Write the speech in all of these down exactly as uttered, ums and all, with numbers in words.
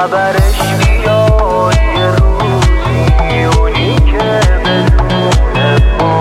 خبرش بیاد یه روزی اونی که بدون ما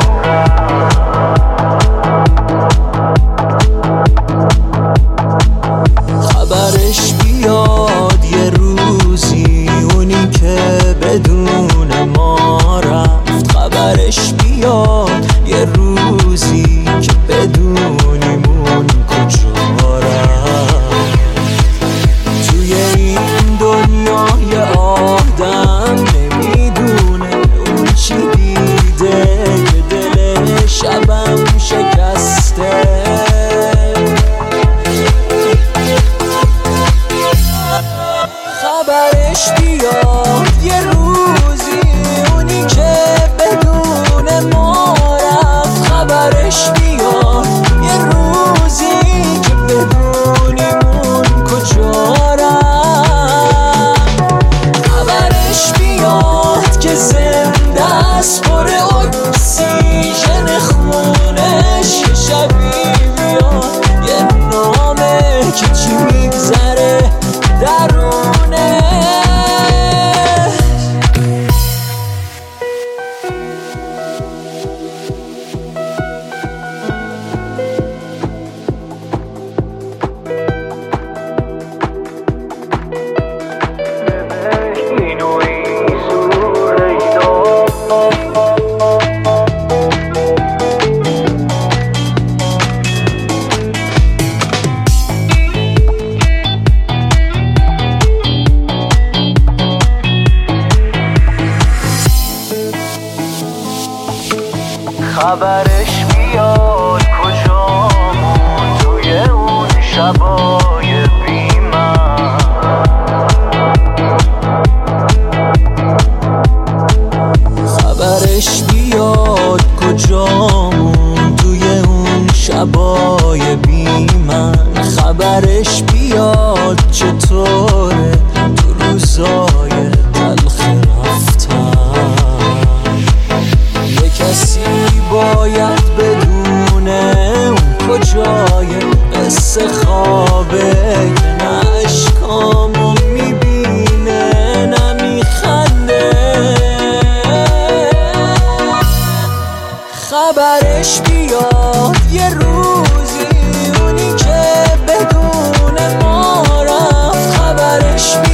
خبرش بیاد یه روزی اونی که بدون ما رفت خبرش بیاد یه روزی که بدونیمون کجا رفت توی این دنیای آدم نمیدونه اون چی دیده که دل شبم شکسته خبرش بیاد یه روزی اونی که بدون ما رفت خبرش بیاد یه روزی که بدونیمون کجا رفت خبرش بیاد که زنده است پر اکسیژن خونش یه شبی بیاد یه نامه که چی میگذره درونه خبرش بیاد کجامون توی اون شبای بی‌من خبرش بیاد کجامون توی اون شبای بی‌من خبرش بیاد چطوره تو روزای تلخ رفتن یه کسی باید بدونه اون کجای قصه خوابه که نه اشکامو میبینه نه میخنده خبرش بیاد یه روزی اونی که بدون ما رفت خبرش بیاد